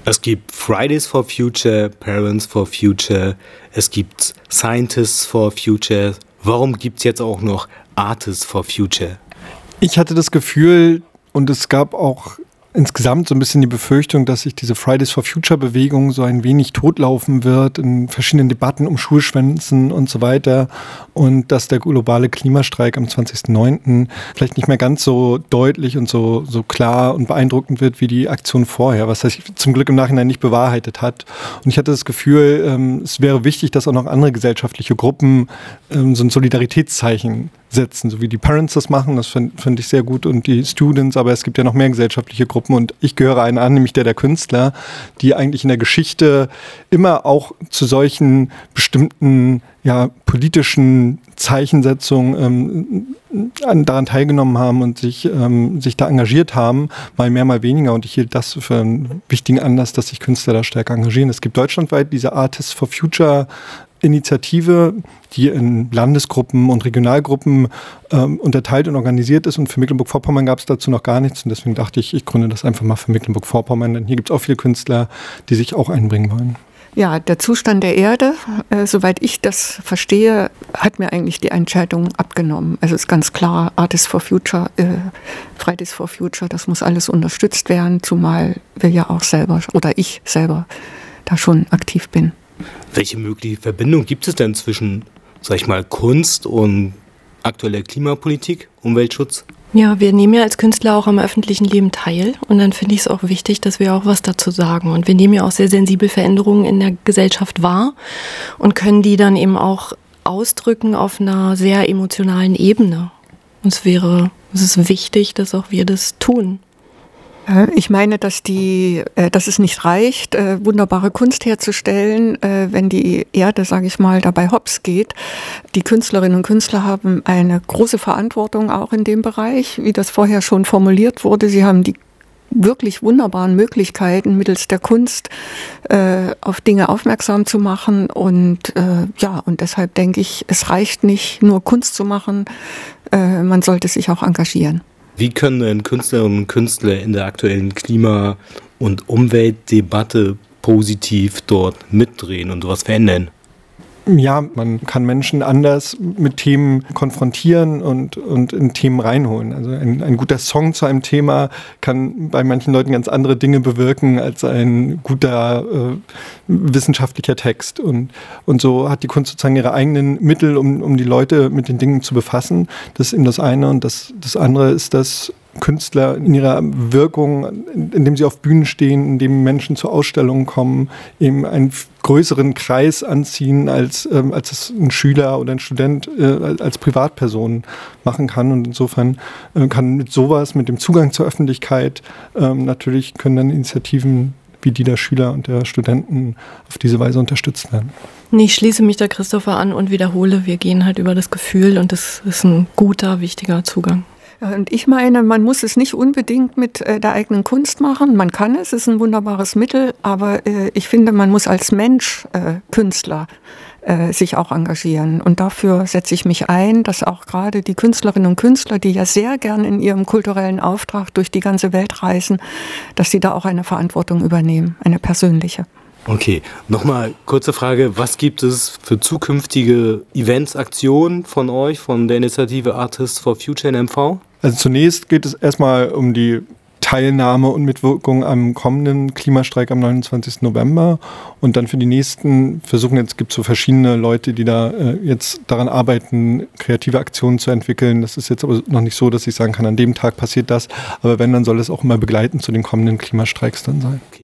Es gibt Fridays for Future, Parents for Future, es gibt Scientists for Future. Warum gibt es jetzt auch noch Artists for Future? Ich hatte das Gefühl, und es gab auch insgesamt so ein bisschen die Befürchtung, dass sich diese Fridays for Future Bewegung so ein wenig totlaufen wird in verschiedenen Debatten um Schulschwänzen und so weiter und dass der globale Klimastreik am 20.09. vielleicht nicht mehr ganz so deutlich und so klar und beeindruckend wird wie die Aktion vorher, was sich zum Glück im Nachhinein nicht bewahrheitet hat. Und ich hatte das Gefühl, es wäre wichtig, dass auch noch andere gesellschaftliche Gruppen so ein Solidaritätszeichen setzen, so wie die Parents das machen, das finde ich sehr gut und die Students, aber es gibt ja noch mehr gesellschaftliche Gruppen und ich gehöre einen an, nämlich der Künstler, die eigentlich in der Geschichte immer auch zu solchen bestimmten politischen Zeichensetzungen daran teilgenommen haben und sich da engagiert haben, mal mehr, mal weniger und ich hielt das für einen wichtigen Anlass, dass sich Künstler da stärker engagieren. Es gibt deutschlandweit diese Artists for Future Initiative, die in Landesgruppen und Regionalgruppen unterteilt und organisiert ist. Und für Mecklenburg-Vorpommern gab es dazu noch gar nichts. Und deswegen dachte ich, ich gründe das einfach mal für Mecklenburg-Vorpommern. Denn hier gibt es auch viele Künstler, die sich auch einbringen wollen. Ja, der Zustand der Erde, soweit ich das verstehe, hat mir eigentlich die Entscheidung abgenommen. Also ist ganz klar, Artists for Future, Fridays for Future, das muss alles unterstützt werden, zumal wir ja auch selber oder ich selber da schon aktiv bin. Welche mögliche Verbindung gibt es denn zwischen, sag ich mal, Kunst und aktueller Klimapolitik, Umweltschutz? Ja, wir nehmen ja als Künstler auch am öffentlichen Leben teil und dann finde ich es auch wichtig, dass wir auch was dazu sagen. Und wir nehmen ja auch sehr sensibel Veränderungen in der Gesellschaft wahr und können die dann eben auch ausdrücken auf einer sehr emotionalen Ebene. Und es ist wichtig, dass auch wir das tun. Ich meine, dass es nicht reicht, wunderbare Kunst herzustellen, wenn die Erde, sage ich mal, dabei hops geht. Die Künstlerinnen und Künstler haben eine große Verantwortung auch in dem Bereich, wie das vorher schon formuliert wurde. Sie haben die wirklich wunderbaren Möglichkeiten, mittels der Kunst auf Dinge aufmerksam zu machen. Und und deshalb denke ich, es reicht nicht, nur Kunst zu machen, man sollte sich auch engagieren. Wie können denn Künstlerinnen und Künstler in der aktuellen Klima- und Umweltdebatte positiv dort mitdrehen und was verändern? Ja, man kann Menschen anders mit Themen konfrontieren und in Themen reinholen. Also ein guter Song zu einem Thema kann bei manchen Leuten ganz andere Dinge bewirken als ein guter wissenschaftlicher Text. Und so hat die Kunst sozusagen ihre eigenen Mittel, um die Leute mit den Dingen zu befassen. Das ist eben das eine. Und das andere ist, dass Künstler in ihrer Wirkung, indem sie auf Bühnen stehen, indem Menschen zu Ausstellungen kommen, eben einen größeren Kreis anziehen, als es ein Schüler oder ein Student als Privatperson machen kann. Und insofern kann mit sowas, mit dem Zugang zur Öffentlichkeit, natürlich können dann Initiativen wie die der Schüler und der Studenten auf diese Weise unterstützt werden. Ich schließe mich da Christopher an und wiederhole, wir gehen halt über das Gefühl und das ist ein guter, wichtiger Zugang. Und ich meine, man muss es nicht unbedingt mit der eigenen Kunst machen. Man kann es ist ein wunderbares Mittel, aber ich finde, man muss als Mensch, Künstler, sich auch engagieren. Und dafür setze ich mich ein, dass auch gerade die Künstlerinnen und Künstler, die ja sehr gern in ihrem kulturellen Auftrag durch die ganze Welt reisen, dass sie da auch eine Verantwortung übernehmen, eine persönliche. Okay, nochmal kurze Frage, was gibt es für zukünftige Events, Aktionen von euch, von der Initiative Artists for Future in MV? Also zunächst geht es erstmal um die Teilnahme und Mitwirkung am kommenden Klimastreik am 29. November und dann für die nächsten versuchen, jetzt gibt es so verschiedene Leute, die da jetzt daran arbeiten, kreative Aktionen zu entwickeln. Das ist jetzt aber noch nicht so, dass ich sagen kann, an dem Tag passiert das, aber wenn, dann soll es auch immer begleitend zu den kommenden Klimastreiks dann sein.